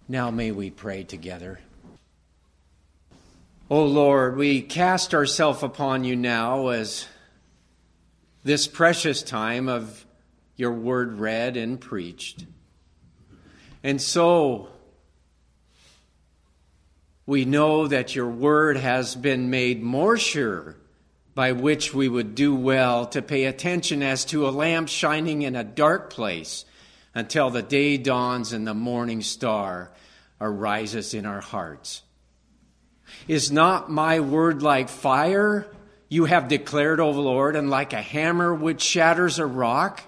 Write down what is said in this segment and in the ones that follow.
Now may we pray together. O Lord, we cast ourselves upon you now as this precious time of your word read and preached. And so we know that your word has been made more sure, by which we would do well to pay attention as to a lamp shining in a dark place until the day dawns and the morning star arises in our hearts. Is not my word like fire you have declared, O Lord, and like a hammer which shatters a rock?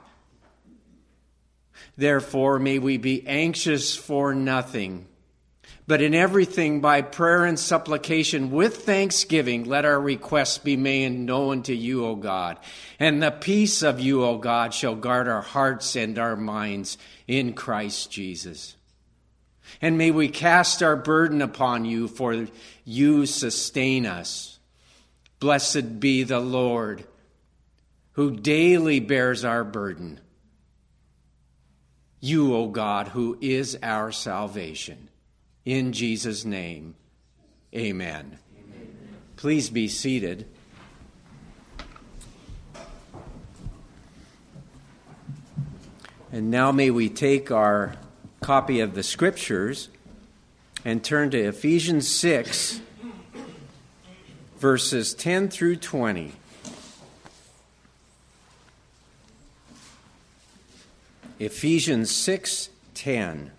Therefore may we be anxious for nothing, but in everything by prayer and supplication with thanksgiving let our requests be made known to you, O God. And the peace of you, O God, shall guard our hearts and our minds in Christ Jesus. And may we cast our burden upon you, for you sustain us. Blessed be the Lord, who daily bears our burden. You, O God, who is our salvation. In Jesus' name, amen. Please be seated. And now may we take our copy of the Scriptures and turn to Ephesians 6, verses 10 through 20. Ephesians 6:10.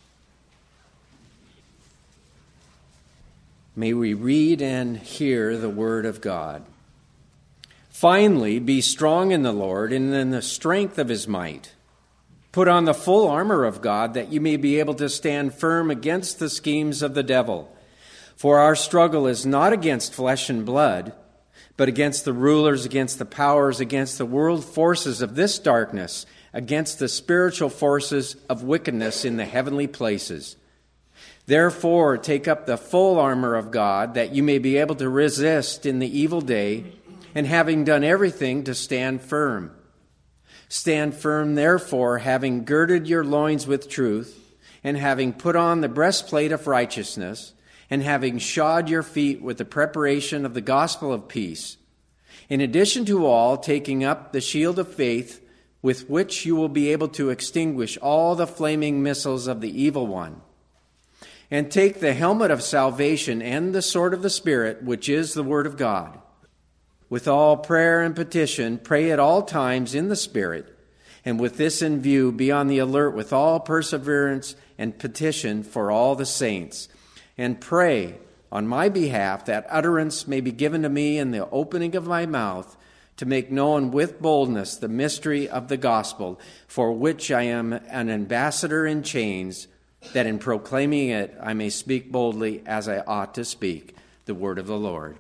May we read and hear the word of God. Finally, be strong in the Lord and in the strength of his might. Put on the full armor of God, that you may be able to stand firm against the schemes of the devil. For our struggle is not against flesh and blood, but against the rulers, against the powers, against the world forces of this darkness, against the spiritual forces of wickedness in the heavenly places. Therefore, take up the full armor of God, that you may be able to resist in the evil day, and having done everything, to stand firm. Stand firm, therefore, having girded your loins with truth, and having put on the breastplate of righteousness, and having shod your feet with the preparation of the gospel of peace. In addition to all, taking up the shield of faith, with which you will be able to extinguish all the flaming missiles of the evil one. And take the helmet of salvation and the sword of the Spirit, which is the word of God. With all prayer and petition, pray at all times in the Spirit, and with this in view, be on the alert with all perseverance and petition for all the saints. And pray on my behalf that utterance may be given to me in the opening of my mouth, to make known with boldness the mystery of the gospel, for which I am an ambassador in chains, that in proclaiming it I may speak boldly as I ought to speak the word of the Lord.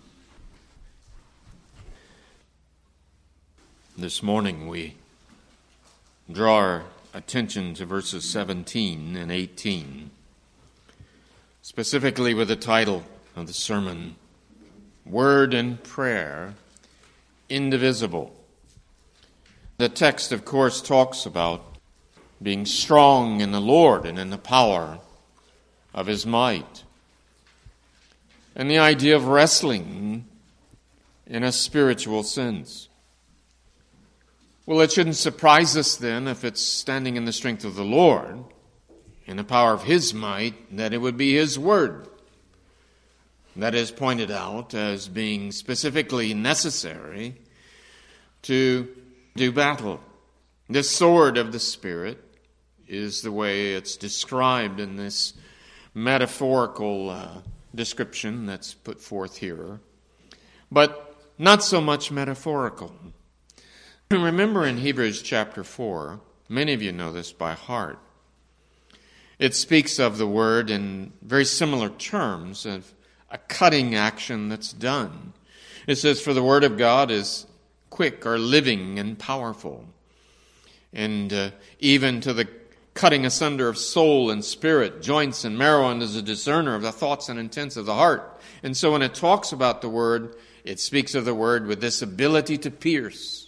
This morning we draw our attention to verses 17 and 18, specifically with the title of the sermon, Word and Prayer Indivisible. The text, of course, talks about being strong in the Lord and in the power of his might, and the idea of wrestling in a spiritual sense. Well, it shouldn't surprise us then, if it's standing in the strength of the Lord, in the power of his might, that it would be his word that is pointed out as being specifically necessary to do battle. The sword of the Spirit is the way it's described in this metaphorical description that's put forth here, but not so much metaphorical. Remember in Hebrews chapter 4, many of you know this by heart, it speaks of the word in very similar terms of a cutting action that's done. It says, for the word of God is quick or living and powerful, and even to the cutting asunder of soul and spirit, joints and marrow, and is a discerner of the thoughts and intents of the heart. And so when it talks about the word, it speaks of the word with this ability to pierce,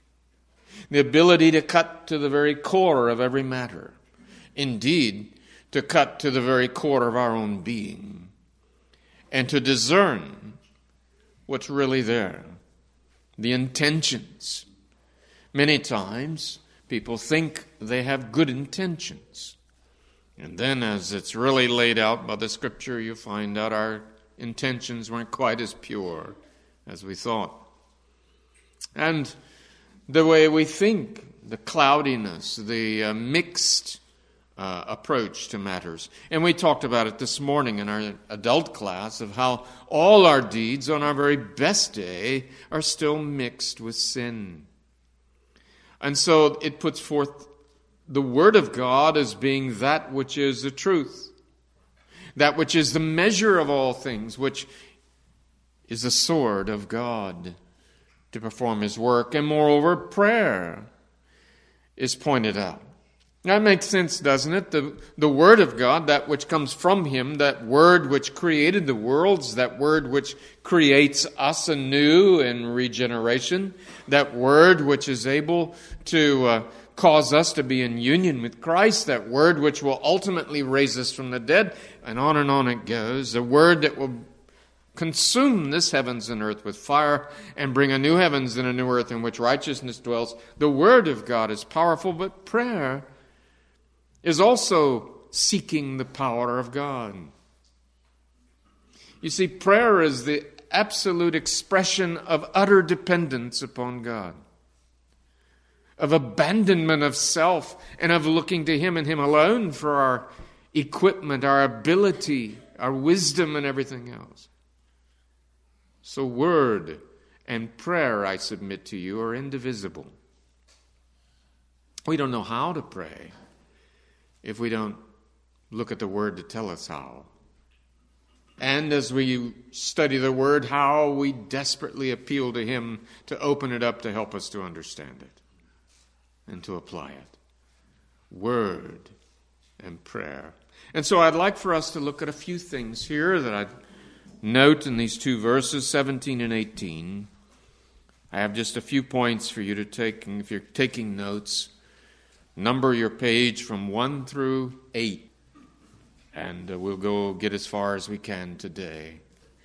the ability to cut to the very core of every matter. Indeed, to cut to the very core of our own being and to discern what's really there, the intentions. Many times, people think they have good intentions. And then as it's really laid out by the Scripture, you find out our intentions weren't quite as pure as we thought. And the way we think, the cloudiness, the mixed approach to matters. And we talked about it this morning in our adult class of how all our deeds on our very best day are still mixed with sin. And so it puts forth the Word of God as being that which is the truth, that which is the measure of all things, which is the sword of God to perform His work. And moreover, prayer is pointed out. That makes sense, doesn't it? The Word of God, that which comes from Him, that Word which created the worlds, that Word which creates us anew in regeneration, that Word which is able to cause us to be in union with Christ, that Word which will ultimately raise us from the dead, and on it goes, the Word that will consume this heavens and earth with fire and bring a new heavens and a new earth in which righteousness dwells. The Word of God is powerful, but prayer is also seeking the power of God. You see, prayer is the absolute expression of utter dependence upon God, of abandonment of self, and of looking to Him and Him alone for our equipment, our ability, our wisdom, and everything else. So word and prayer, I submit to you, are indivisible. We don't know how to pray if we don't look at the Word to tell us how. And as we study the Word, how we desperately appeal to Him to open it up to help us to understand it and to apply it. Word and prayer. And so I'd like for us to look at a few things here that I'd note in these two verses, 17 and 18. I have just a few points for you to take, and if you're taking notes, number your page from 1 through 8, and we'll go get as far as we can today.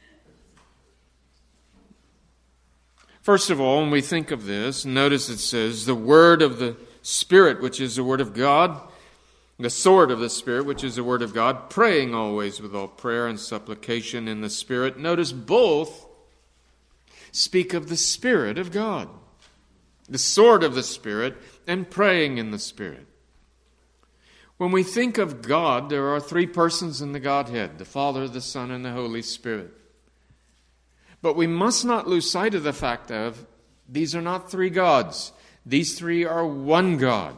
First of all, when we think of this, notice it says, the word of the Spirit, which is the Word of God, the sword of the Spirit, which is the Word of God, praying always with all prayer and supplication in the Spirit. Notice both speak of the Spirit of God, the sword of the Spirit, and praying in the Spirit. When we think of God, there are three persons in the Godhead, the Father, the Son, and the Holy Spirit. But we must not lose sight of the fact of these are not three gods. These three are one God.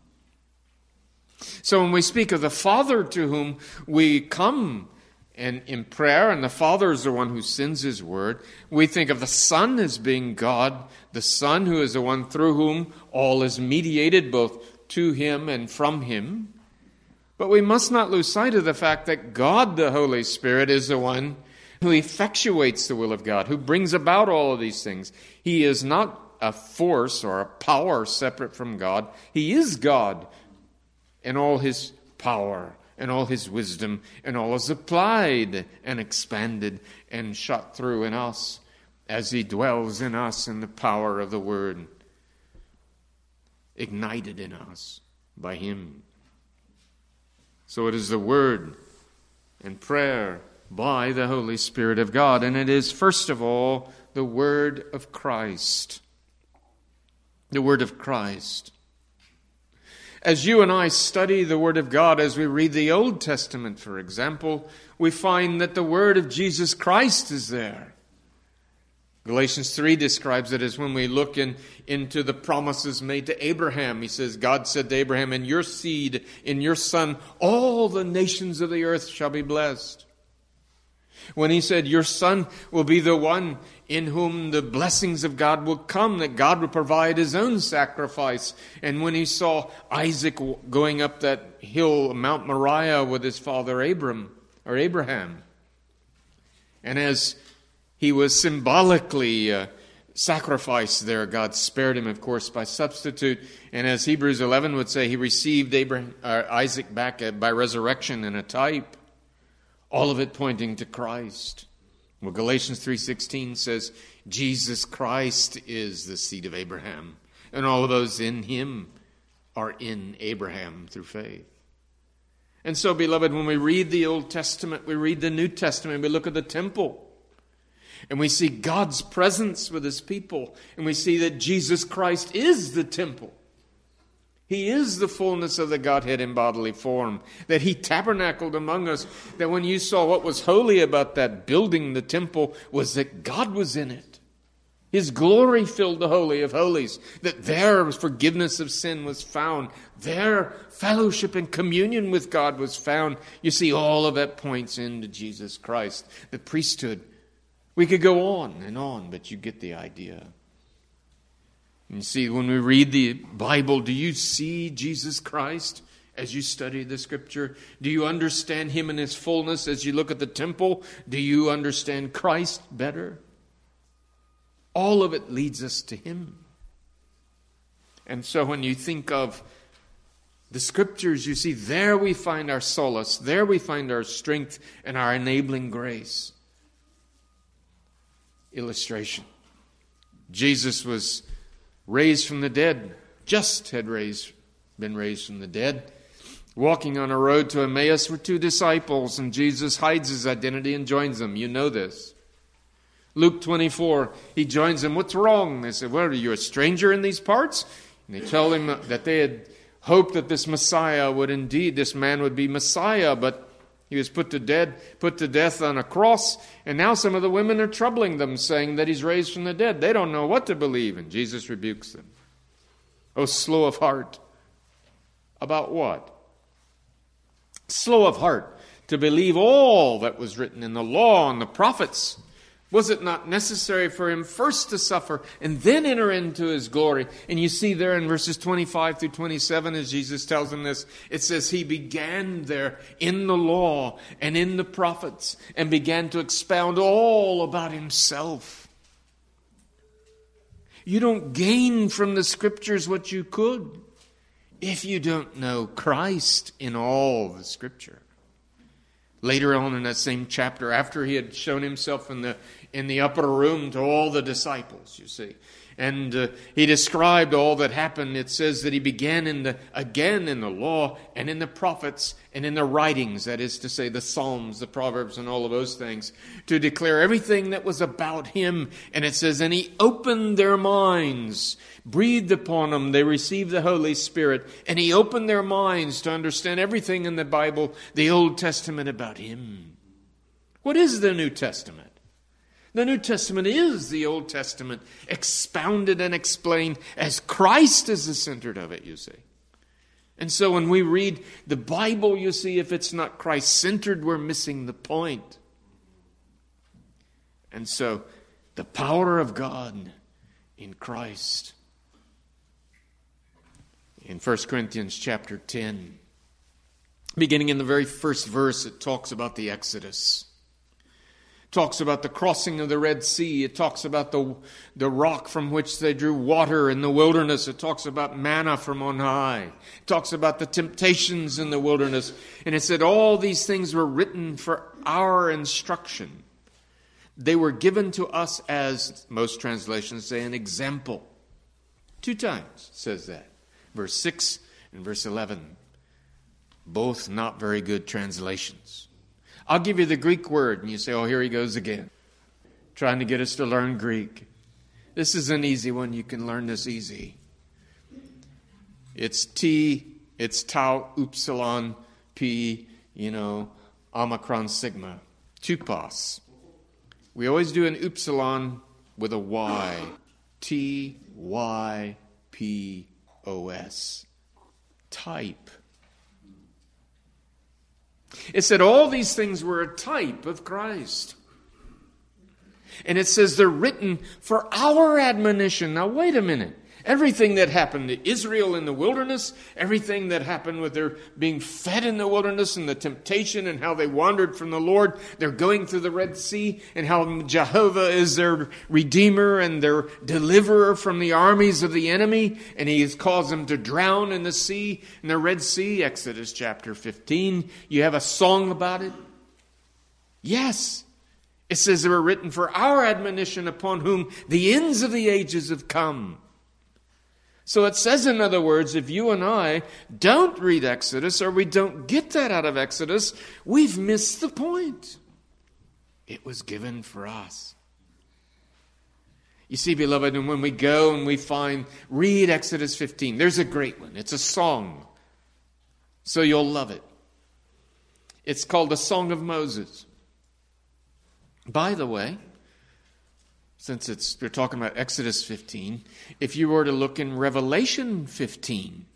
So when we speak of the Father to whom we come in prayer, and the Father is the one who sends His word, we think of the Son as being God, the Son who is the one through whom all is mediated, both to Him and from Him. But we must not lose sight of the fact that God, the Holy Spirit, is the one who effectuates the will of God, who brings about all of these things. He is not a force or a power separate from God. He is God in all His power and all His wisdom, and all is applied and expanded and shot through in us as He dwells in us in the power of the Word, ignited in us by Him. So it is the Word and prayer by the Holy Spirit of God, and it is first of all the Word of Christ. The Word of Christ. As you and I study the Word of God, as we read the Old Testament, for example, we find that the Word of Jesus Christ is there. Galatians 3 describes it as when we look into the promises made to Abraham. He says, God said to Abraham, in your seed, in your son, all the nations of the earth shall be blessed. When He said, your son will be the one in whom the blessings of God will come, that God will provide His own sacrifice. And when He saw Isaac going up that hill, Mount Moriah, with his father Abraham, and as he was symbolically sacrifice there. God spared him, of course, by substitute. And as Hebrews 11 would say, he received Isaac back by resurrection in a type. All of it pointing to Christ. Well, Galatians 3:16 says, Jesus Christ is the seed of Abraham. And all of those in him are in Abraham through faith. And so, beloved, when we read the Old Testament, we read the New Testament, we look at the temple, and we see God's presence with his people, and we see that Jesus Christ is the temple. He is the fullness of the Godhead in bodily form, that he tabernacled among us, that when you saw what was holy about that building, the temple, was that God was in it. His glory filled the Holy of Holies, that there forgiveness of sin was found. There fellowship and communion with God was found. You see, all of that points into Jesus Christ, the priesthood. We could go on, but you get the idea. And you see, when we read the Bible, do you see Jesus Christ as you study the Scripture? Do you understand him in his fullness as you look at the temple? Do you understand Christ better? All of it leads us to him. And so when you think of the Scriptures, you see, there we find our solace, there we find our strength and our enabling grace. Illustration. Jesus was raised from the dead, just had been raised from the dead. Walking on a road to Emmaus were two disciples, and Jesus hides his identity and joins them. You know this. Luke 24, he joins them. What's wrong? They said, well, are you a stranger in these parts? And they tell him that they had hoped that this man would be Messiah, but he was put to death on a cross, and now some of the women are troubling them, saying that he's raised from the dead. They don't know what to believe, and Jesus rebukes them. Oh, slow of heart. About what? Slow of heart to believe all that was written in the law and the prophets. Was it not necessary for him first to suffer and then enter into his glory? And you see there in verses 25 through 27, as Jesus tells them this, it says he began there in the law and in the prophets and began to expound all about himself. You don't gain from the Scriptures what you could if you don't know Christ in all the Scripture. Later on in that same chapter, after he had shown himself in the upper room to all the disciples, you see, and he described all that happened, it says that he began again in the law and in the prophets and in the writings, that is to say the Psalms, the Proverbs, and all of those things, to declare everything that was about him. And it says, and he opened their minds, breathed upon them, they received the Holy Spirit, and he opened their minds to understand everything in the Bible, the Old Testament, about him. What is the New Testament? The New Testament is the Old Testament expounded and explained as Christ is the center of it, you see. And so when we read the Bible, you see, if it's not Christ-centered, we're missing the point. And so the power of God in Christ. In 1 Corinthians chapter 10, beginning in the very first verse, it talks about the Exodus. Talks about the crossing of the Red Sea. It talks about the rock from which they drew water in the wilderness. It talks about manna from on high. It talks about the temptations in the wilderness. And it said all these things were written for our instruction. They were given to us as, most translations say, an example. 2 times says that. Verse 6 and verse 11. Both not very good translations. I'll give you the Greek word, and you say, oh, here he goes again, trying to get us to learn Greek. This is an easy one. You can learn this easy. It's tau, upsilon, p, omicron, sigma. Tupos. We always do an upsilon with a y. T-Y-P-O-S. Type. It said all these things were a type of Christ. And it says they're written for our admonition. Now wait a minute. Everything that happened to Israel in the wilderness, everything that happened with their being fed in the wilderness and the temptation and how they wandered from the Lord, they're going through the Red Sea, and how Jehovah is their Redeemer and their deliverer from the armies of the enemy, and He has caused them to drown in the sea, in the Red Sea, Exodus chapter 15. You have a song about it. Yes. It says they were written for our admonition, upon whom the ends of the ages have come. So it says, in other words, if you and I don't read Exodus, or we don't get that out of Exodus, we've missed the point. It was given for us. You see, beloved, and when we go and we read Exodus 15, there's a great one. It's a song. So you'll love it. It's called the Song of Moses. By the way, since we're talking about Exodus 15, if you were to look in Revelation 15,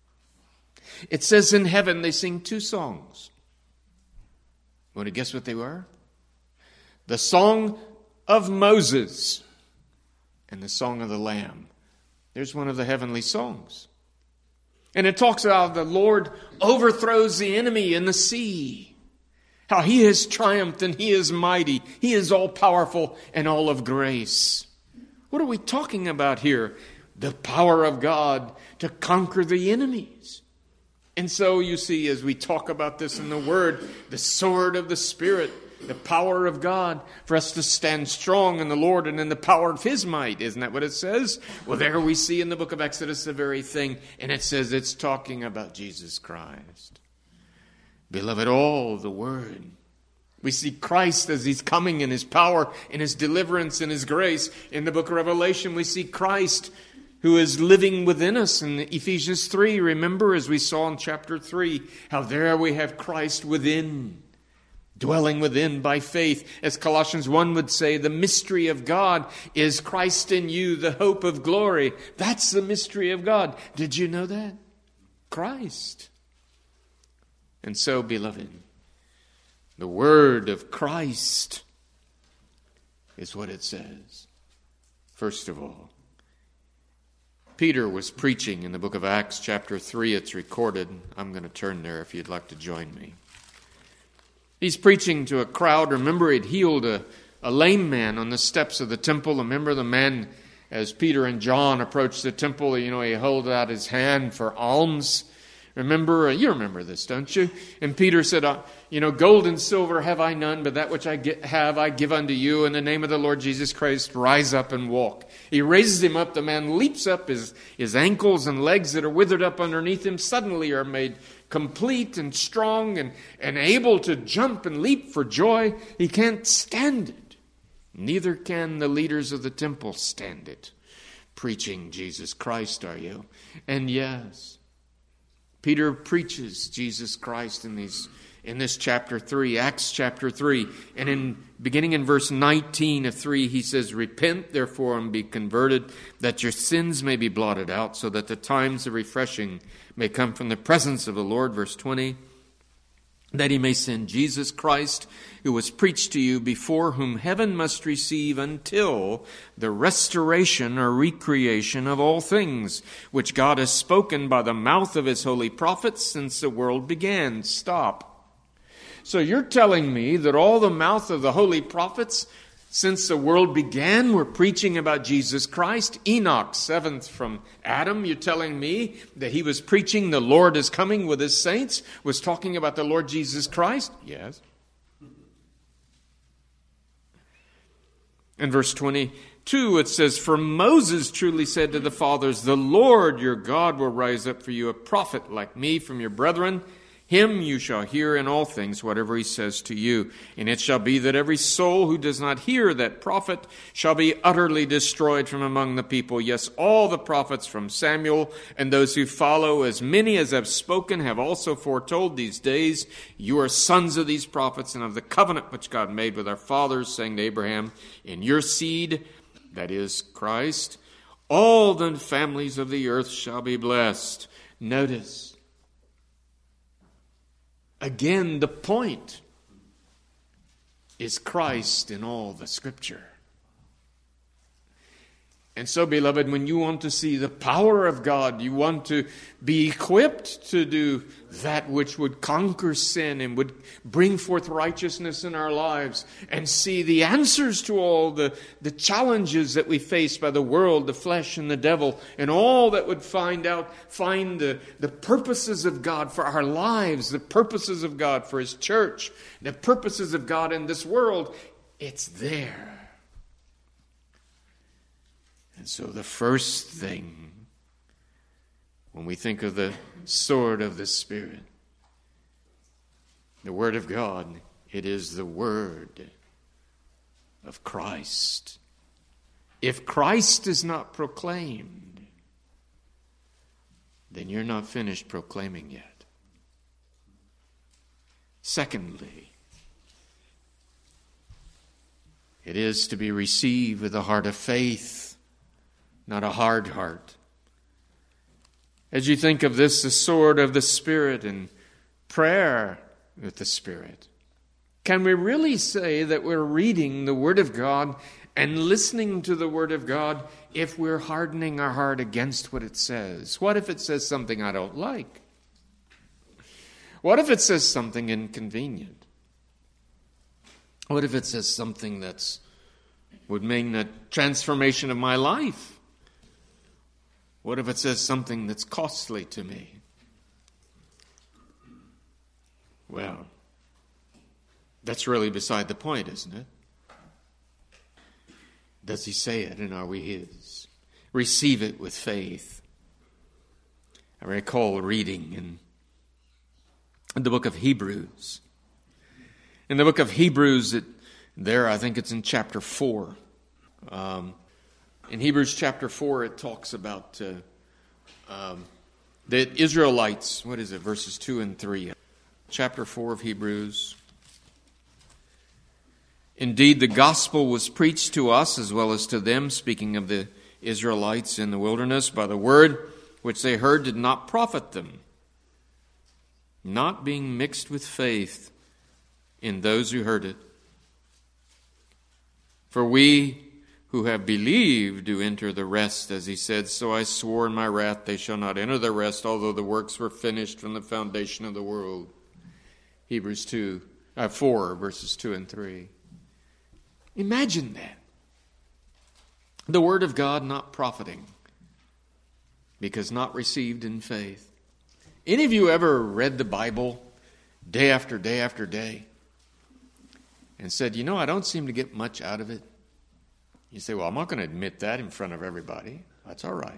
it says in heaven they sing two songs. Want to guess what they were? The Song of Moses and the Song of the Lamb. There's one of the heavenly songs. And it talks about the Lord overthrows the enemy in the sea. How He has triumphed and He is mighty. He is all powerful and all of grace. What are we talking about here? The power of God to conquer the enemies. And so you see, as we talk about this in the Word, the sword of the Spirit, the power of God, for us to stand strong in the Lord and in the power of His might. Isn't that what it says? Well, there we see in the book of Exodus the very thing. And it says it's talking about Jesus Christ. Beloved, all the Word. We see Christ as He's coming in His power, in His deliverance, in His grace. In the book of Revelation, we see Christ who is living within us. In Ephesians 3, remember, as we saw in chapter 3, how there we have Christ within, dwelling within by faith. As Colossians 1 would say, the mystery of God is Christ in you, the hope of glory. That's the mystery of God. Did you know that? Christ. And so, beloved, the word of Christ is what it says. First of all, Peter was preaching in the book of Acts chapter 3. It's recorded. I'm going to turn there if you'd like to join me. He's preaching to a crowd. Remember, he'd healed a lame man on the steps of the temple. Remember the man, as Peter and John approached the temple, he held out his hand for alms. Remember, you remember this, don't you? And Peter said, gold and silver have I none, but that which I have I give unto you. In the name of the Lord Jesus Christ, rise up and walk. He raises him up. The man leaps up. His ankles and legs that are withered up underneath him suddenly are made complete and strong and able to jump and leap for joy. He can't stand it. Neither can the leaders of the temple stand it. Preaching Jesus Christ, are you? And yes, Peter preaches Jesus Christ in this chapter 3, Acts chapter 3. And beginning in verse 19 of 3, he says, repent therefore and be converted, that your sins may be blotted out, so that the times of refreshing may come from the presence of the Lord. Verse 20, that He may send Jesus Christ, who was preached to you, before whom heaven must receive until the restoration or recreation of all things, which God has spoken by the mouth of His holy prophets since the world began. Stop. So you're telling me that all the mouth of the holy prophets since the world began were preaching about Jesus Christ? Enoch, seventh from Adam, you're telling me that he was preaching the Lord is coming with His saints, was talking about the Lord Jesus Christ? Yes. In verse 22, it says, for Moses truly said to the fathers, the Lord your God will rise up for you a prophet like me from your brethren. Him you shall hear in all things, whatever He says to you. And it shall be that every soul who does not hear that prophet shall be utterly destroyed from among the people. Yes, all the prophets from Samuel and those who follow, as many as have spoken, have also foretold these days. You are sons of these prophets and of the covenant which God made with our fathers, saying to Abraham, in your seed, that is Christ, all the families of the earth shall be blessed. Notice, again, the point is Christ in all the Scripture. And so, beloved, when you want to see the power of God, you want to be equipped to do that which would conquer sin and would bring forth righteousness in our lives, and see the answers to all the challenges that we face by the world, the flesh, and the devil, and all that would find the purposes of God for our lives, the purposes of God for His church, the purposes of God in this world. It's there. And so the first thing, when we think of the sword of the Spirit, the Word of God, it is the Word of Christ. If Christ is not proclaimed, then you're not finished proclaiming yet. Secondly, it is to be received with a heart of faith, not a hard heart. As you think of this, the sword of the Spirit and prayer with the Spirit, can we really say that we're reading the Word of God and listening to the Word of God if we're hardening our heart against what it says? What if it says something I don't like? What if it says something inconvenient? What if it says something that would mean a transformation of my life? What if it says something that's costly to me? Well, that's really beside the point, isn't it? Does He say it, and are we His? Receive it with faith. I recall reading in the book of Hebrews. In the book of Hebrews, I think it's in chapter 4. In Hebrews chapter 4, it talks about the Israelites. What is it? Verses 2 and 3. Chapter 4 of Hebrews. Indeed, the gospel was preached to us as well as to them, speaking of the Israelites in the wilderness, by the word which they heard did not profit them, not being mixed with faith in those who heard it. For we who have believed do enter the rest, as He said, so I swore in my wrath they shall not enter the rest, although the works were finished from the foundation of the world. Hebrews 4, verses 2 and 3. Imagine that. The Word of God not profiting because not received in faith. Any of you ever read the Bible day after day after day and said, I don't seem to get much out of it? You say, well, I'm not going to admit that in front of everybody. That's all right.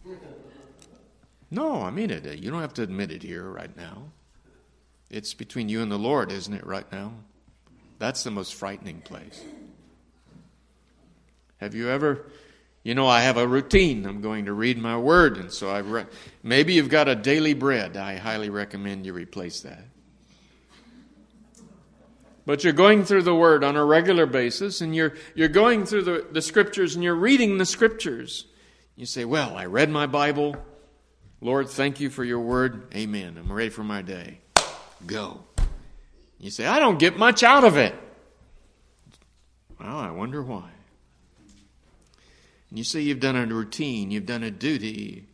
No, I mean it. You don't have to admit it here right now. It's between you and the Lord, isn't it, right now? That's the most frightening place. Have you ever, I have a routine. I'm going to read my Word, and so maybe you've got a daily bread. I highly recommend you replace that. But you're going through the Word on a regular basis, and you're going through the Scriptures, and you're reading the Scriptures. You say, well, I read my Bible. Lord, thank you for your Word. Amen. I'm ready for my day. Go. You say, I don't get much out of it. Well, I wonder why. And you say you've done a routine, you've done a duty.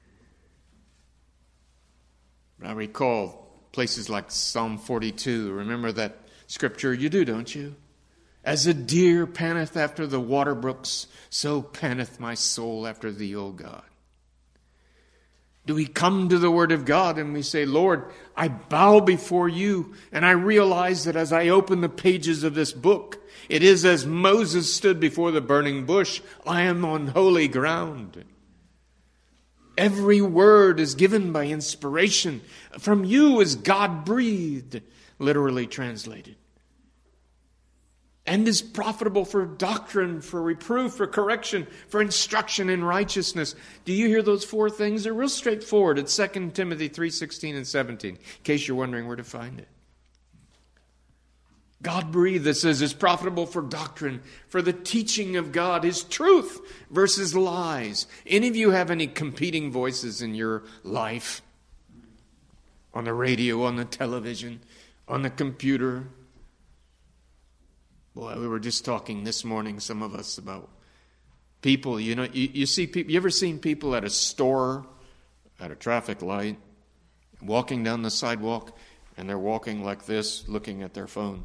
But I recall places like Psalm 42. Remember that Scripture? You do, don't you? As a deer panteth after the water brooks, so panteth my soul after thee, O God. Do we come to the Word of God and we say, Lord, I bow before you, and I realize that as I open the pages of this book, it is as Moses stood before the burning bush. I am on holy ground. Every word is given by inspiration from you as God-breathed, literally translated, and is profitable for doctrine, for reproof, for correction, for instruction in righteousness. Do you hear those four things? They're real straightforward. It's 2 Timothy 3:16 and 17, in case you're wondering where to find it. God-breathed, that says, is profitable for doctrine, for the teaching of God, His truth versus lies. Any of you have any competing voices in your life? On the radio, on the television, on the computer? Boy, we were just talking this morning, some of us, about People, you see people, you ever seen people at a store, at a traffic light, walking down the sidewalk, and they're walking like this, looking at their phone,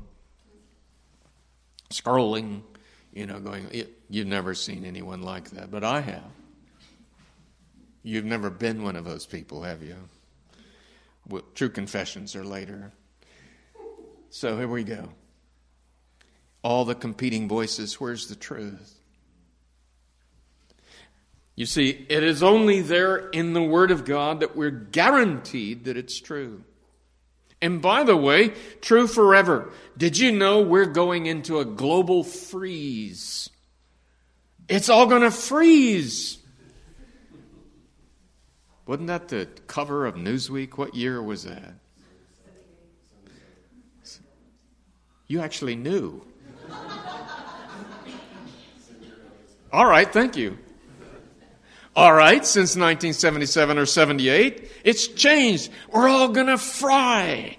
scrolling, going, you've never seen anyone like that, but I have. You've never been one of those people, have you? Well, true confessions are later. So here we go. All the competing voices, where's the truth? You see, it is only there in the Word of God that we're guaranteed that it's true. And by the way, true forever. Did you know we're going into a global freeze? It's all going to freeze. Wasn't that the cover of Newsweek? What year was that? You actually knew. All right, thank you. All right, since 1977 or 78, it's changed. We're all going to fry.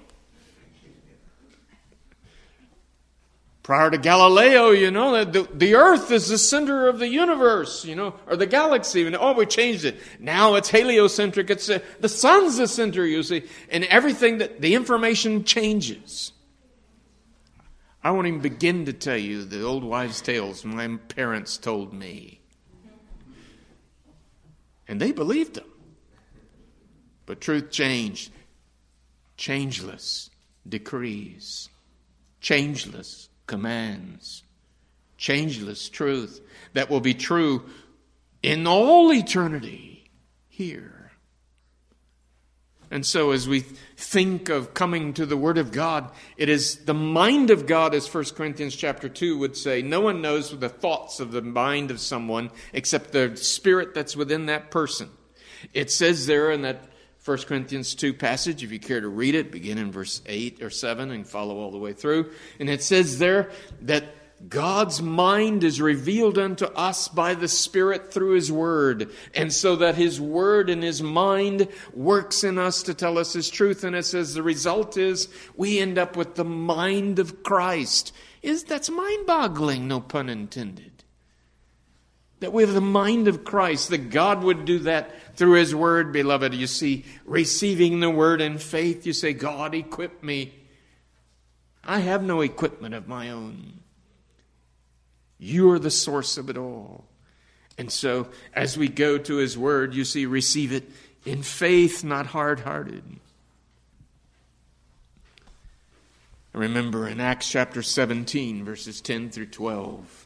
Prior to Galileo, the earth is the center of the universe, or the galaxy. We changed it. Now it's heliocentric. It's the sun's the center, you see. And everything the information changes. I won't even begin to tell you the old wives' tales my parents told me. And they believed them. But truth changed. Changeless decrees. Changeless commands. Changeless truth that will be true in all eternity here. And so as we think of coming to the Word of God, it is the mind of God, as 1 Corinthians chapter 2 would say. No one knows the thoughts of the mind of someone except the spirit that's within that person. It says there in that 1 Corinthians 2 passage, if you care to read it, begin in verse 8 or 7 and follow all the way through. And it says there that God's mind is revealed unto us by the Spirit through His Word. And so that His Word and His mind works in us to tell us His truth. And it says the result is we end up with the mind of Christ. That's mind-boggling, no pun intended. That we have the mind of Christ, that God would do that through His Word, beloved. You see, receiving the Word in faith, you say, God, equip me. I have no equipment of my own. You are the source of it all. And so, as we go to His Word, you see, receive it in faith, not hard-hearted. Remember in Acts chapter 17, verses 10 through 12,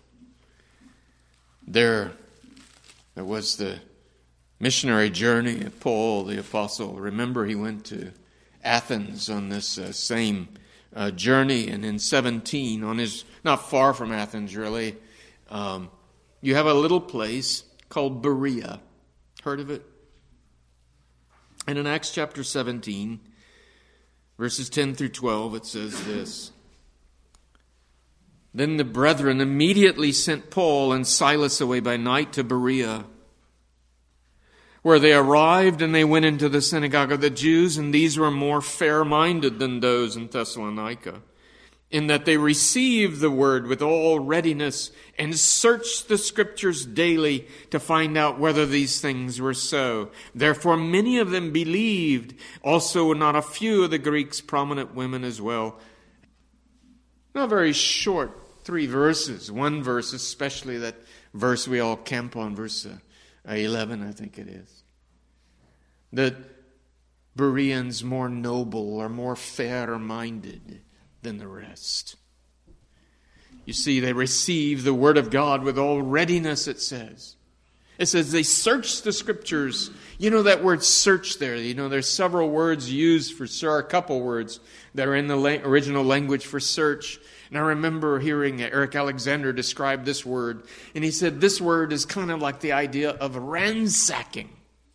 there was the missionary journey of Paul the apostle. Remember, he went to Athens on this same journey, and in 17, not far from Athens really, you have a little place called Berea. Heard of it? And in Acts chapter 17, verses 10 through 12, it says this. Then the brethren immediately sent Paul and Silas away by night to Berea, where they arrived, and they went into the synagogue of the Jews, and these were more fair-minded than those in Thessalonica, in that they received the word with all readiness and searched the Scriptures daily to find out whether these things were so. Therefore many of them believed, also not a few of the Greeks, prominent women as well. Not very short, 3 verses. One verse, especially that verse we all camp on, verse 11, I think it is. The Bereans more noble or more fair-minded than the rest. You see, they receive the Word of God with all readiness, it says. It says they search the Scriptures. You know that word search there. There's several words used for, a couple words that are in the original language for search. And I remember hearing Eric Alexander describe this word. And he said this word is kind of like the idea of ransacking.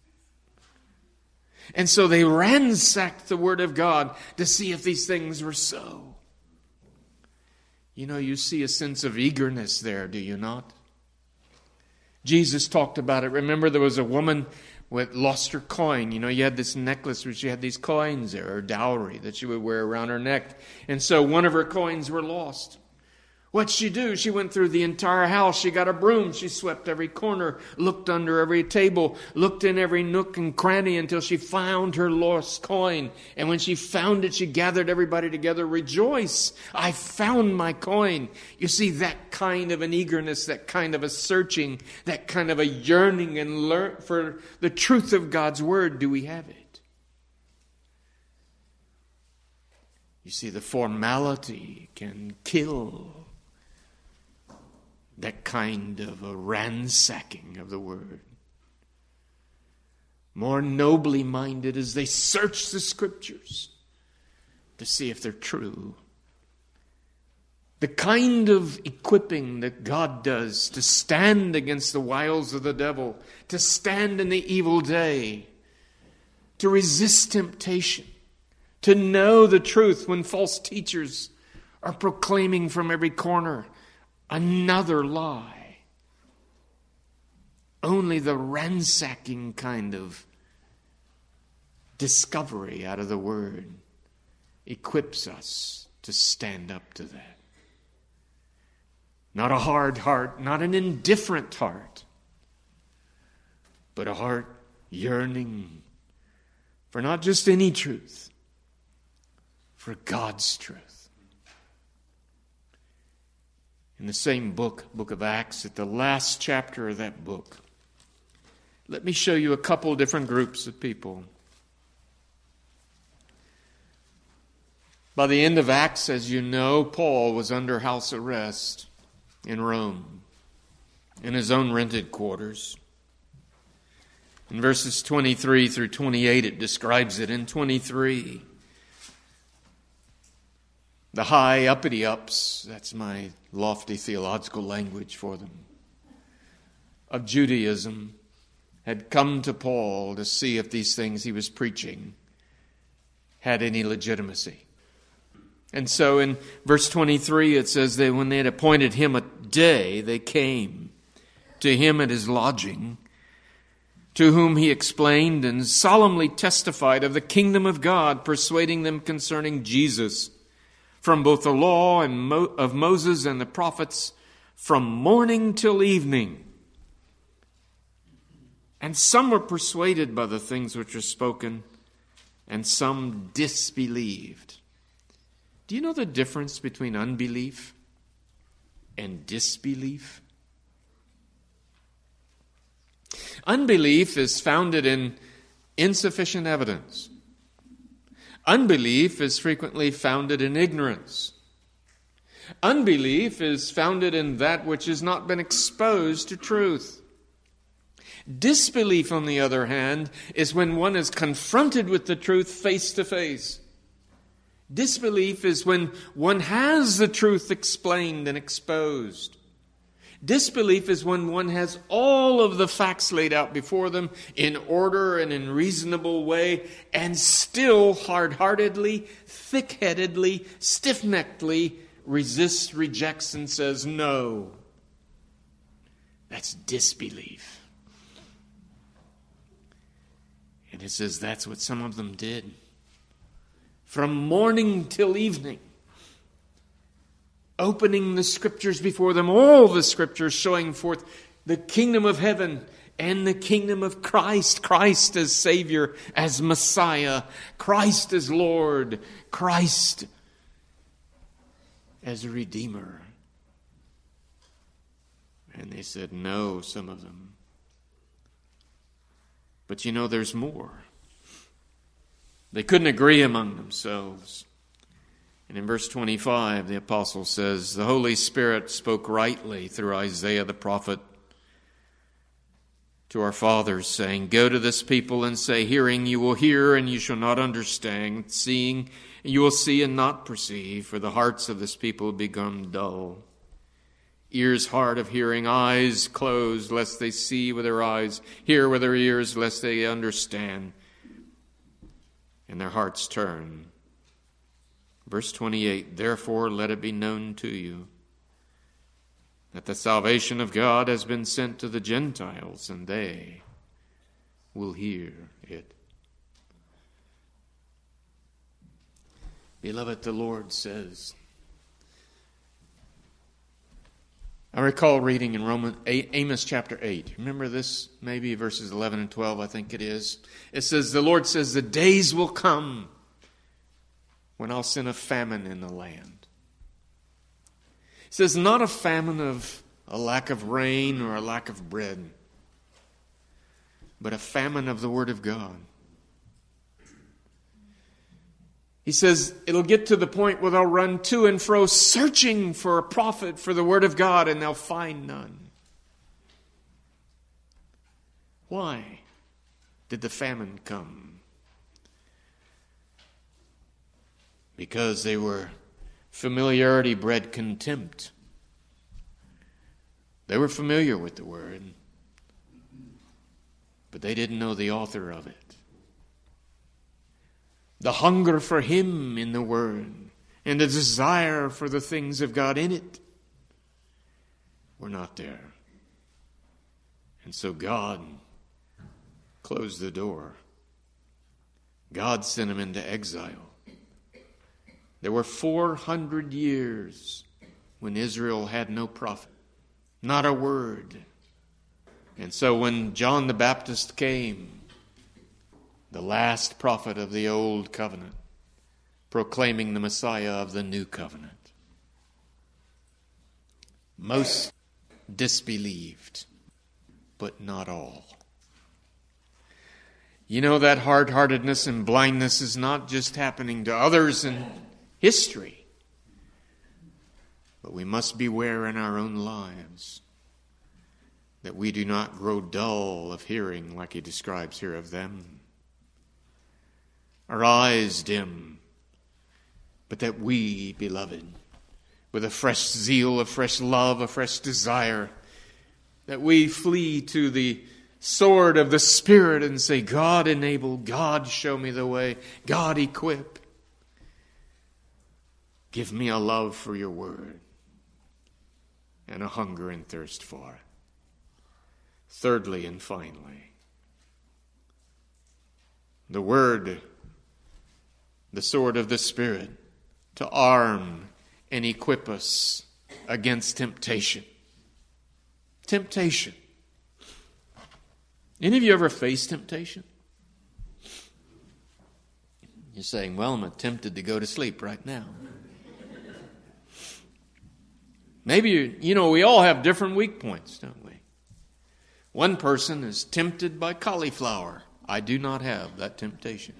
And so they ransacked the Word of God to see if these things were so. You see a sense of eagerness there, do you not? Jesus talked about it. Remember, there was a woman who lost her coin. You had this necklace where she had these coins there, her dowry that she would wear around her neck. And so one of her coins were lost. What'd she do? She went through the entire house. She got a broom. She swept every corner, looked under every table, looked in every nook and cranny until she found her lost coin. And when she found it, she gathered everybody together. Rejoice! I found my coin. You see, that kind of an eagerness, that kind of a searching, that kind of a yearning and for the truth of God's word, do we have it? You see, the formality can kill that kind of a ransacking of the word. More nobly minded as they search the scriptures to see if they're true. The kind of equipping that God does to stand against the wiles of the devil, to stand in the evil day, to resist temptation, to know the truth when false teachers are proclaiming from every corner another lie. Only the ransacking kind of discovery out of the word equips us to stand up to that. Not a hard heart, not an indifferent heart, but a heart yearning for not just any truth, for God's truth. In the same book of Acts, at the last chapter of that book, let me show you a couple different groups of people. By the end of Acts, as you know, Paul was under house arrest in Rome, in his own rented quarters. In verses 23 through 28, it describes it. In 23, the high uppity-ups, that's my lofty theological language for them, of Judaism had come to Paul to see if these things he was preaching had any legitimacy. And so in verse 23 it says that when they had appointed him a day, they came to him at his lodging, to whom he explained and solemnly testified of the kingdom of God, persuading them concerning Jesus, from both the law and of Moses and the prophets, from morning till evening. And some were persuaded by the things which were spoken, and some disbelieved. Do you know the difference between unbelief and disbelief? Unbelief is founded in insufficient evidence. Unbelief is frequently founded in ignorance. Unbelief is founded in that which has not been exposed to truth. Disbelief, on the other hand, is when one is confronted with the truth face to face. Disbelief is when one has the truth explained and exposed. Disbelief is when one has all of the facts laid out before them in order and in reasonable way, and still hard-heartedly, thick-headedly, stiff-neckedly resists, rejects, and says no. That's disbelief. And it says that's what some of them did. From morning till evening, opening the scriptures before them, all the scriptures showing forth the kingdom of heaven and the kingdom of Christ. Christ as Savior, as Messiah. Christ as Lord. Christ as a Redeemer. And they said no, some of them. But you know, there's more. They couldn't agree among themselves. And in verse 25, the apostle says, the Holy Spirit spoke rightly through Isaiah the prophet to our fathers, saying, go to this people and say, hearing you will hear and you shall not understand, seeing you will see and not perceive, for the hearts of this people have become dull. Ears hard of hearing, eyes closed, lest they see with their eyes, hear with their ears, lest they understand, and their hearts turn. Verse 28, therefore let it be known to you that the salvation of God has been sent to the Gentiles, and they will hear it. Beloved, the Lord says, I recall reading in Amos chapter 8. Remember this? Maybe verses 11 and 12, I think it is. It says, the Lord says, the days will come when I'll send a famine in the land. It says, not a famine of a lack of rain or a lack of bread, but a famine of the Word of God. He says it'll get to the point where they'll run to and fro searching for a prophet for the Word of God, and they'll find none. Why did the famine come? Because they were familiarity bred contempt. They were familiar with the Word, but they didn't know the author of it. The hunger for Him in the Word and the desire for the things of God in it were not there. And so God closed the door. God sent them into exile. There were 400 years when Israel had no prophet, not a word. And so when John the Baptist came, the last prophet of the old covenant, proclaiming the Messiah of the new covenant, most disbelieved, but not all. You know, that hard-heartedness and blindness is not just happening to others in history, but we must beware in our own lives that we do not grow dull of hearing like he describes here of them. Our eyes dim, but that we, beloved, with a fresh zeal, a fresh love, a fresh desire, that we flee to the sword of the Spirit and say, God enable, God show me the way, God equip. Give me a love for your word and a hunger and thirst for it. Thirdly and finally, the word, the sword of the Spirit, to arm and equip us against temptation. Temptation. Any of you ever faced temptation? You're saying, well, I'm tempted to go to sleep right now. Maybe, we all have different weak points, don't we? One person is tempted by cauliflower. I do not have that temptation.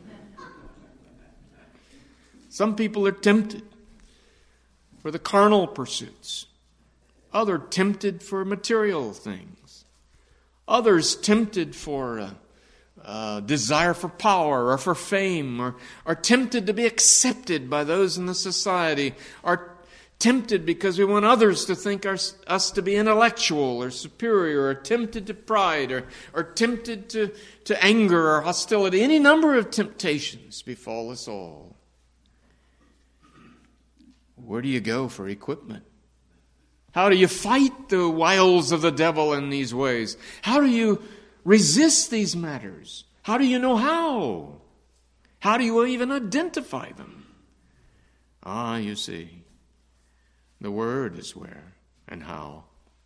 Some people are tempted for the carnal pursuits. Others tempted for material things. Others tempted for desire for power or for fame, or are tempted to be accepted by those in the society, are tempted because we want others to think us to be intellectual or superior, or tempted to pride, or tempted to anger or hostility. Any number of temptations befall us all. Where do you go for equipment? How do you fight the wiles of the devil in these ways? How do you resist these matters? How do you know how? How do you even identify them? You see, the Word is where and how.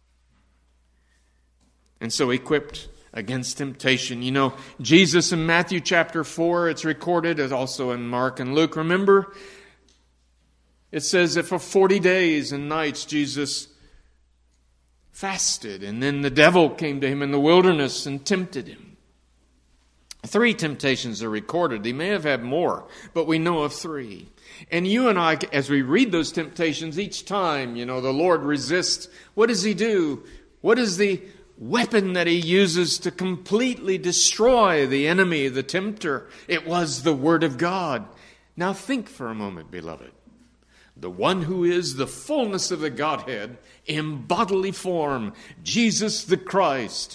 And so equipped against temptation. Jesus in Matthew chapter 4, it's recorded, as also in Mark and Luke. Remember, it says that for 40 days and nights Jesus fasted, and then the devil came to him in the wilderness and tempted him. 3 temptations are recorded. He may have had more, but we know of 3. And you and I, as we read those temptations each time, the Lord resists. What does He do? What is the weapon that He uses to completely destroy the enemy, the tempter? It was the Word of God. Now think for a moment, beloved. The one who is the fullness of the Godhead in bodily form, Jesus the Christ,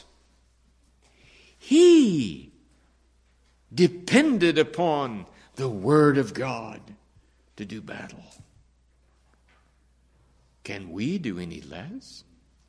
He depended upon the Word of God to do battle. Can we do any less?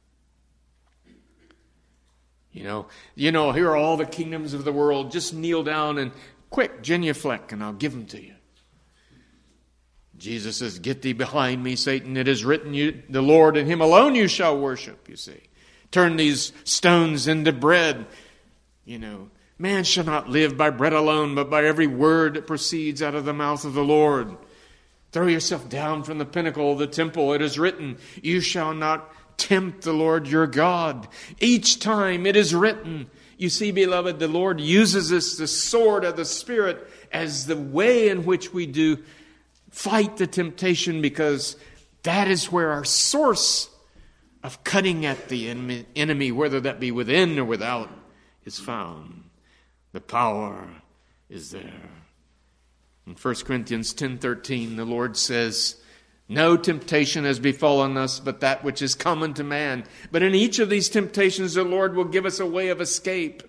Here are all the kingdoms of the world. Just kneel down and quick, genuflect, and I'll give them to you. Jesus says, "Get thee behind me, Satan. It is written, the Lord and him alone you shall worship," you see. Turn these stones into bread. Man shall not live by bread alone, but by every word that proceeds out of the mouth of the Lord. Throw yourself down from the pinnacle of the temple. It is written, "You shall not tempt the Lord your God." Each time it is written. You see, beloved, the Lord uses this, the sword of the Spirit, as the way in which we do fight the temptation, because that is where our source of cutting at the enemy, whether that be within or without, is found. The power is there. In 1 Corinthians 10:13, the Lord says, "No temptation has befallen us but that which is common to man. But in each of these temptations the Lord will give us a way of escape."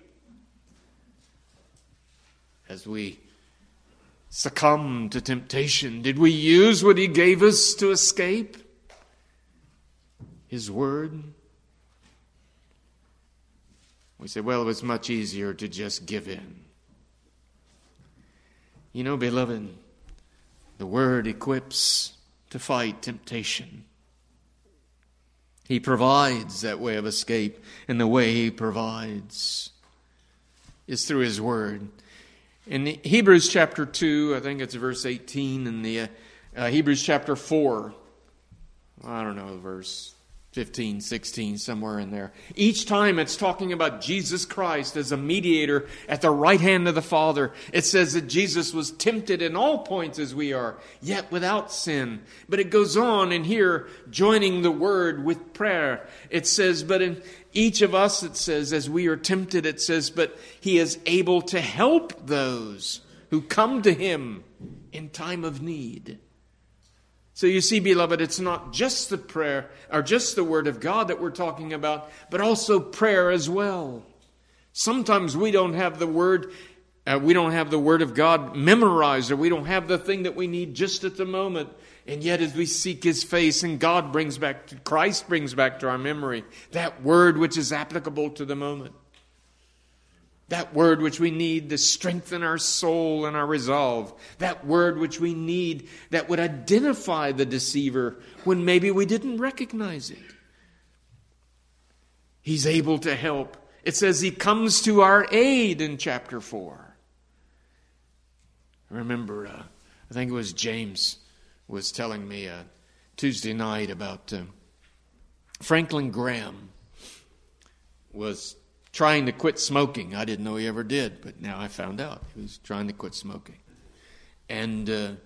As we succumb to temptation, did we use what He gave us to escape? His Word? We say, well, it was much easier to just give in. Beloved, the Word equips to fight temptation. He provides that way of escape, and the way He provides is through His Word. In Hebrews chapter 2, I think it's verse 18, and the Hebrews chapter 4, I don't know, verse 15, 16, somewhere in there. Each time it's talking about Jesus Christ as a mediator at the right hand of the Father. It says that Jesus was tempted in all points as we are, yet without sin. But it goes on in here, joining the word with prayer. It says, but in each of us, it says, as we are tempted, it says, but He is able to help those who come to Him in time of need. So you see, beloved, it's not just the prayer or just the Word of God that we're talking about, but also prayer as well. Sometimes we don't have the Word of God memorized, or we don't have the thing that we need just at the moment. And yet as we seek His face, and Christ brings back to our memory that Word which is applicable to the moment. That Word which we need to strengthen our soul and our resolve. That Word which we need that would identify the deceiver when maybe we didn't recognize it. He's able to help. It says He comes to our aid in chapter 4. I remember, I think it was James was telling me Tuesday night about Franklin Graham was trying to quit smoking. I didn't know he ever did, but now I found out he was trying to quit smoking. And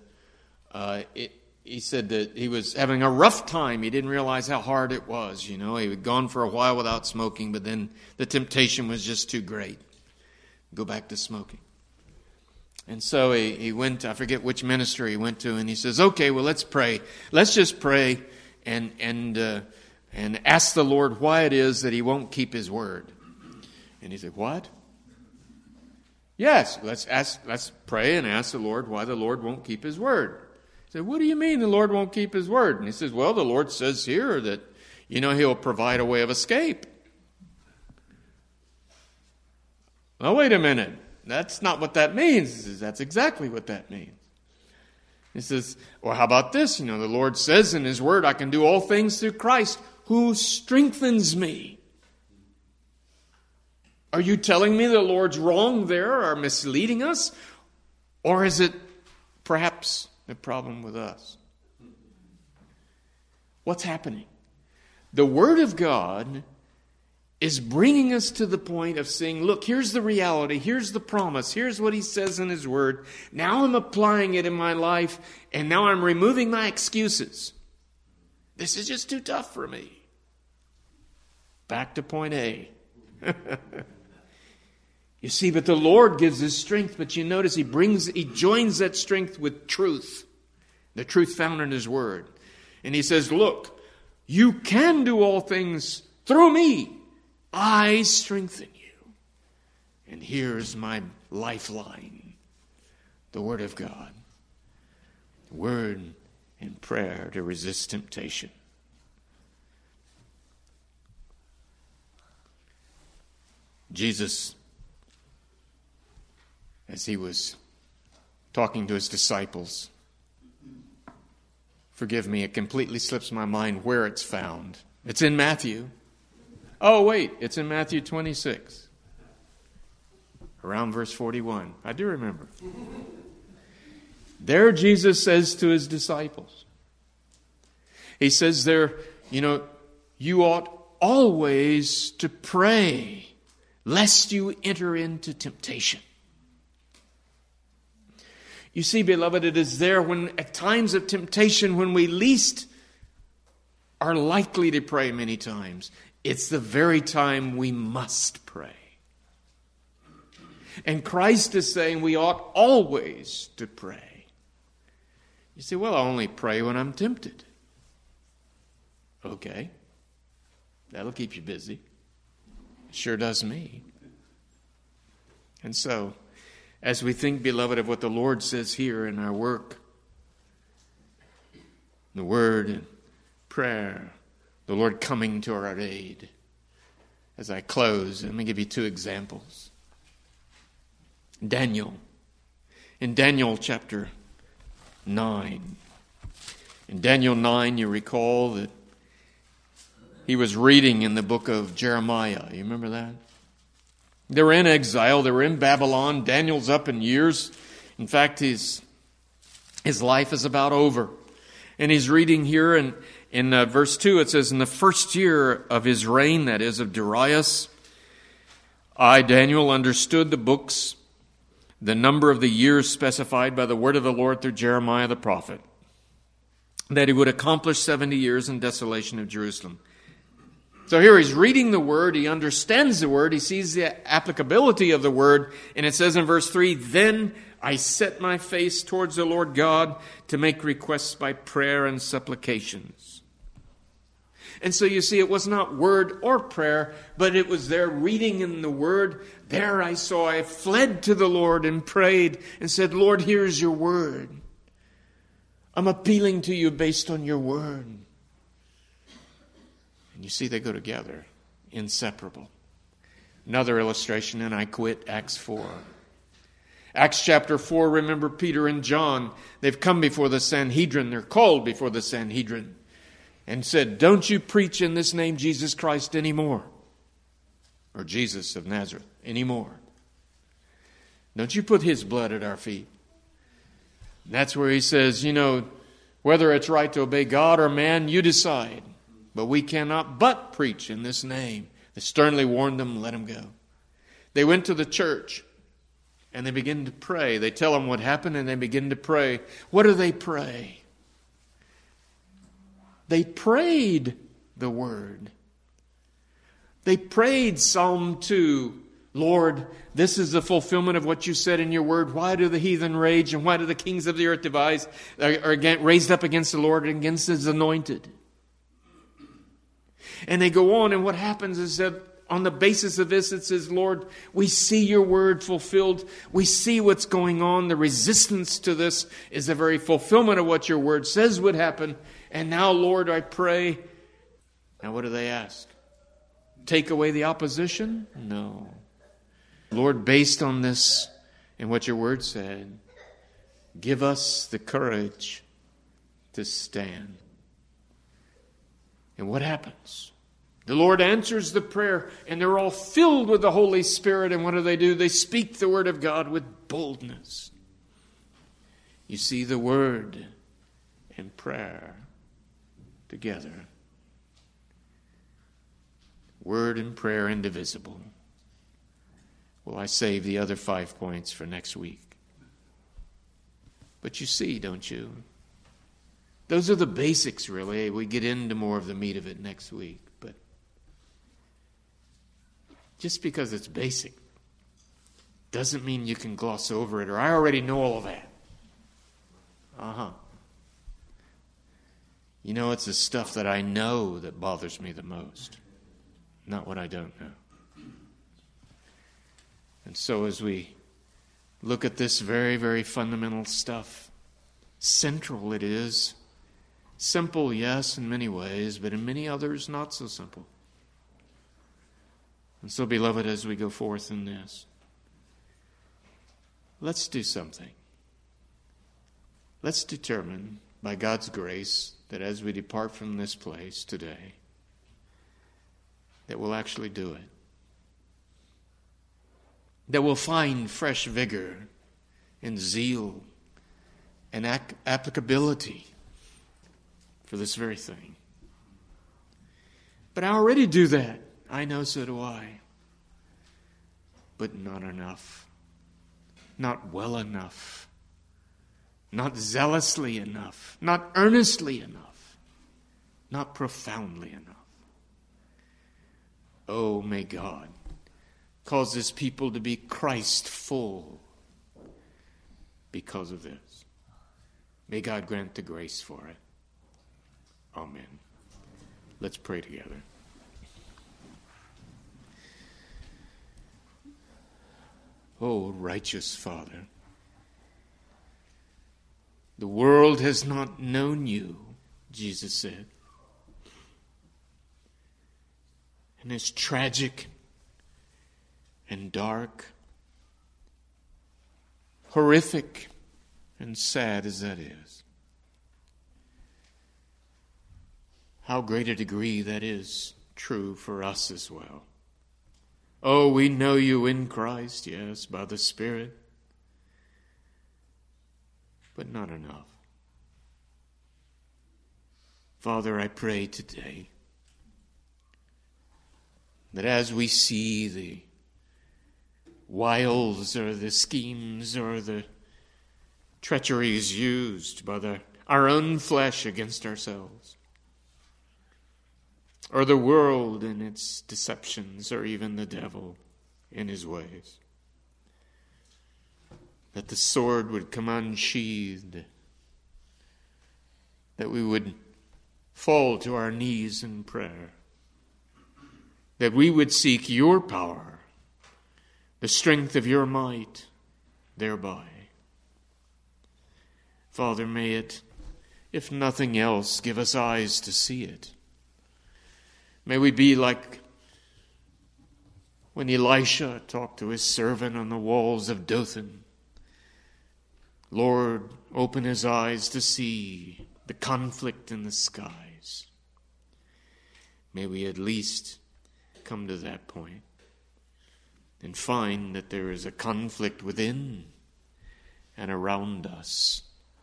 he said that he was having a rough time. He didn't realize how hard it was. He had gone for a while without smoking, but then the temptation was just too great. Go back to smoking. And so he went, I forget which ministry he went to, and he says, okay, well, let's pray. Let's just pray and ask the Lord why it is that He won't keep His word. And he said, what? Yes, let's pray and ask the Lord why the Lord won't keep His word. He said, what do you mean the Lord won't keep His word? And he says, well, the Lord says here that, He'll provide a way of escape. Now, wait a minute. That's not what that means. He says, that's exactly what that means. He says, well, how about this? The Lord says in His word, I can do all things through Christ who strengthens me. Are you telling me the Lord's wrong there or misleading us? Or is it perhaps a problem with us? What's happening? The Word of God is bringing us to the point of saying, look, here's the reality, here's the promise, here's what He says in His Word. Now I'm applying it in my life, and now I'm removing my excuses. This is just too tough for me. Back to point A. You see, but the Lord gives His strength, but you notice He joins that strength with truth, the truth found in His Word. And He says, look, you can do all things through me. I strengthen you. And here's my lifeline, the Word of God. Word and prayer to resist temptation. Jesus, as He was talking to His disciples, Forgive me, it completely slips my mind where it's found. It's in Matthew. Oh, wait, it's in Matthew 26. Around verse 41. I do remember. There Jesus says to his disciples, he says there, you ought always to pray, lest you enter into temptation. You see, beloved, it is there when at times of temptation, when we least are likely to pray many times, it's the very time we must pray. And Christ is saying we ought always to pray. You say, well, I only pray when I'm tempted. Okay. That'll keep you busy. It sure does me. And so, as we think, beloved, of what the Lord says here in our work, the Word and prayer, the Lord coming to our aid. As I close, let me give you two examples. Daniel. In Daniel chapter 9. In Daniel 9, you recall that he was reading in the book of Jeremiah. You remember that? They were in exile. They were in Babylon. Daniel's up in years. In fact, his life is about over. And he's reading here in verse 2, it says, in the first year of his reign, that is, of Darius, I, Daniel, understood the books, the number of the years specified by the word of the Lord through Jeremiah the prophet, that he would accomplish 70 years in desolation of Jerusalem. So here he's reading the word, he understands the word, he sees the applicability of the word, and it says in verse 3, then I set my face towards the Lord God to make requests by prayer and supplications. And so you see, it was not word or prayer, but it was there reading in the word. There I fled to the Lord and prayed and said, Lord, here's your word. I'm appealing to you based on your word. And you see, they go together, inseparable. Another illustration, and I quit, Acts 4. Acts chapter 4, remember Peter and John, they've come before the Sanhedrin, they're called before the Sanhedrin, and said, don't you preach in this name Jesus Christ anymore, or Jesus of Nazareth anymore. Don't you put his blood at our feet. And that's where he says, whether it's right to obey God or man, you decide. But we cannot but preach in this name. They sternly warned them, let them go. They went to the church and they begin to pray. They tell them what happened and they begin to pray. What do they pray? They prayed the word. They prayed Psalm 2. Lord, this is the fulfillment of what you said in your word. Why do the heathen rage and why do the kings of the earth are raised up against the Lord and against his anointed? And they go on, and what happens is that on the basis of this, it says, Lord, we see your word fulfilled. We see what's going on. The resistance to this is the very fulfillment of what your word says would happen. And now, Lord, I pray. Now, what do they ask? Take away the opposition? No. Lord, based on this and what your word said, give us the courage to stand. And what happens? The Lord answers the prayer, and they're all filled with the Holy Spirit. And what do? They speak the word of God with boldness. You see, the word and prayer together. Word and prayer indivisible. Well, I save the other 5 points for next week. But you see, don't you? Those are the basics, really. We get into more of the meat of it next week. But just because it's basic doesn't mean you can gloss over it, or I already know all of that. It's the stuff that I know that bothers me the most, not what I don't know. And so as we look at this very, very fundamental stuff, central it is. Simple, yes, in many ways, but in many others, not so simple. And so, beloved, as we go forth in this, let's do something. Let's determine by God's grace, that as we depart from this place today, that we'll actually do it. That we'll find fresh vigor and zeal and applicability for this very thing. But I already do that. I know, so do I. But not enough. Not well enough. Not zealously enough. Not earnestly enough. Not profoundly enough. Oh, may God cause His people to be Christ-full because of this. May God grant the grace for it. Amen. Let's pray together. Oh, righteous Father, the world has not known you, Jesus said. And as tragic and dark, horrific and sad as that is, how great a degree that is true for us as well. Oh, we know you in Christ, yes, by the Spirit, but not enough. Father, I pray today that as we see the wiles or the schemes or the treacheries used by our own flesh against ourselves, or the world in its deceptions, or even the devil in his ways, that the sword would come unsheathed, that we would fall to our knees in prayer, that we would seek your power, the strength of your might thereby. Father, may it, if nothing else, give us eyes to see it. May we be like when Elisha talked to his servant on the walls of Dothan. Lord, open his eyes to see the conflict in the skies. May we at least come to that point and find that there is a conflict within and around us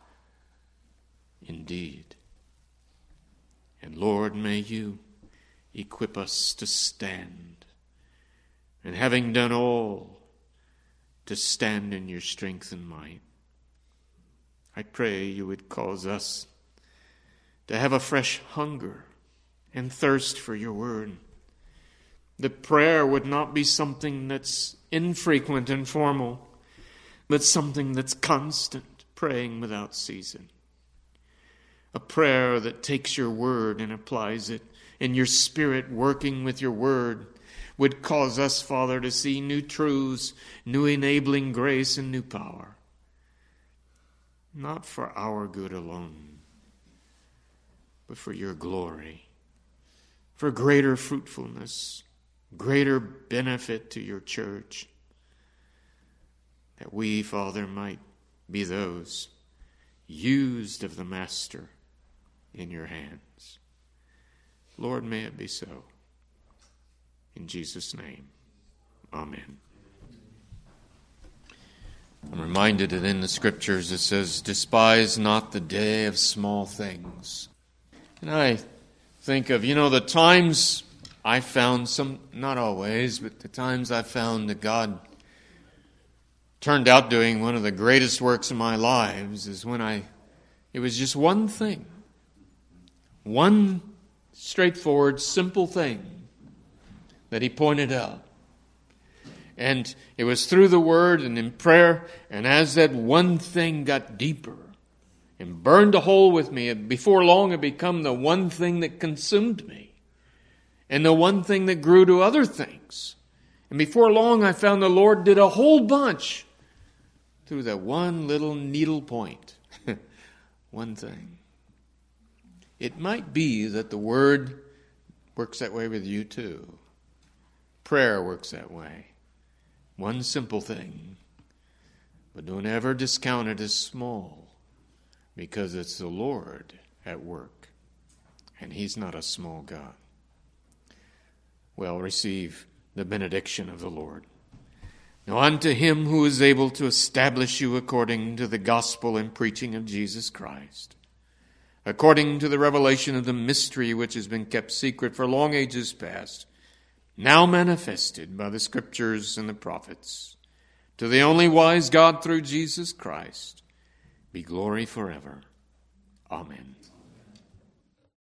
indeed. And Lord, may you equip us to stand, and having done all, to stand in your strength and might. I pray you would cause us to have a fresh hunger and thirst for your word. That prayer would not be something that's infrequent and formal, but something that's constant, praying without ceasing. A prayer that takes your word and applies it, and your Spirit working with your word would cause us, Father, to see new truths, new enabling grace, and new power. Not for our good alone, but for your glory, for greater fruitfulness, greater benefit to your church, that we, Father, might be those used of the Master in your hands. Lord, may it be so. In Jesus' name, amen. I'm reminded that in the Scriptures it says, despise not the day of small things. And I think of, the times I found not always, but the times I found that God turned out doing one of the greatest works of my lives is when it was just one thing. One straightforward, simple thing that he pointed out. And it was through the word and in prayer, and as that one thing got deeper and burned a hole with me, before long it became the one thing that consumed me and the one thing that grew to other things. And before long I found the Lord did a whole bunch through that one little needle point. One thing. It might be that the word works that way with you too. Prayer works that way. One simple thing. But don't ever discount it as small because it's the Lord at work, and he's not a small God. Well, receive the benediction of the Lord. Now unto him who is able to establish you according to the gospel and preaching of Jesus Christ, according to the revelation of the mystery which has been kept secret for long ages past, now manifested by the Scriptures and the prophets, to the only wise God through Jesus Christ, be glory forever. Amen.